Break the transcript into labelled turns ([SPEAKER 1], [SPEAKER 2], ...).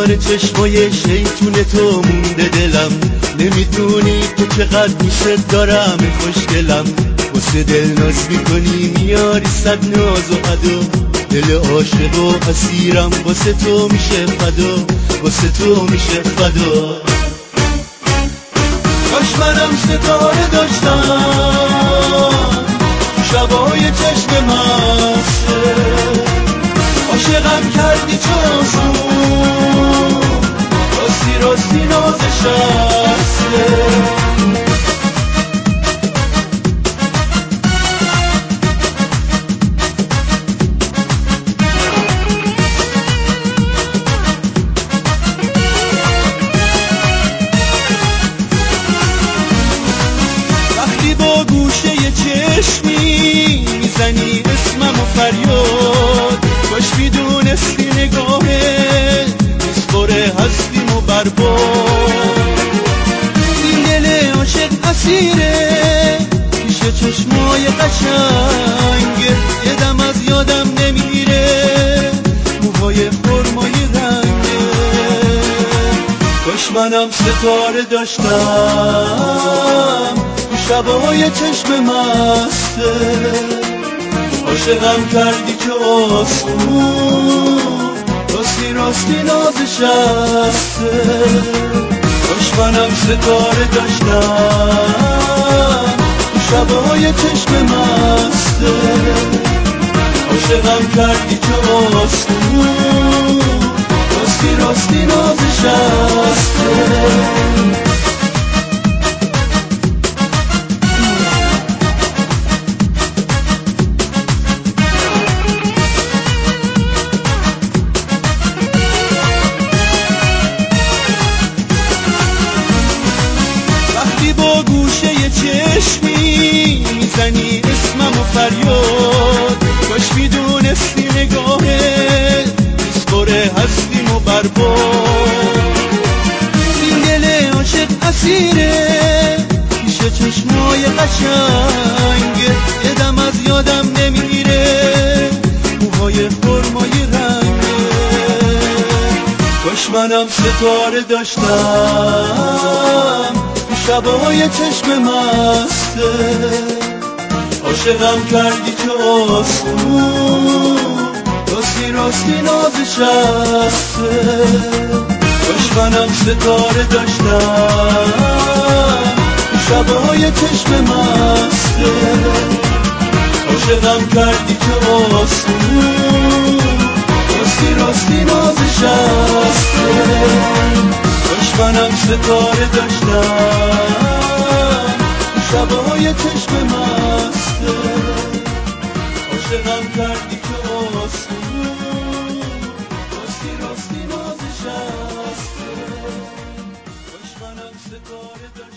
[SPEAKER 1] کنار چشمای شیطون تو مونده دلم، نمیدونی تو چقدر دوست دارم خوشگلم. واسه دل ناز میکنی میاری صد ناز و ادا، دل عاشق و اسیرم واسه تو میشه فدا، واسه تو میشه فدا. کاش منم ستاره داشتم شبای چشم مسته، عاشقم کردی چاسون راستی راستی نازش هسته. وقتی با گوشه چشمی میزنی اسمم و فریاد، کاش میدونستی نگاهه میسپره هستیم و برباد. این دل عاشق اسیره پیش چشمای قشنگه، یه دم از یادم نمیره موهای خرمایی رنگه. کاش منم ستاره داشتم شبای چشم مسته، عاشقم کردی که آسون راستی راستی نازش هسته. کاش منم ستاره داشتم شبای چشم مسته، عاشقم کردی که آسون راستی راستی نازش هسته. با گوشه چشمی میزنی اسمم و فریاد، کاش میدونستی نگاهه میسپره هستیم و برباد. این دل عاشق اسیره پیش چشمای قشنگه، یه دم از یادم نمیره موهای خرمایی رنگه. کاش منم ستاره داشتم شبای چشم مسته، عاشقم کردی که آسون راستی راستی نازش هسته. کاش منم ستاره داشتم شبای چشم مسته، عاشقم کردی که آسون راستی راستی نازش هسته. کاش منم ستاره داشتم شبای چشم مسته، عاشقم کردی که آسون راستی راستی نازش هسته. کاش منم ستاره داشتم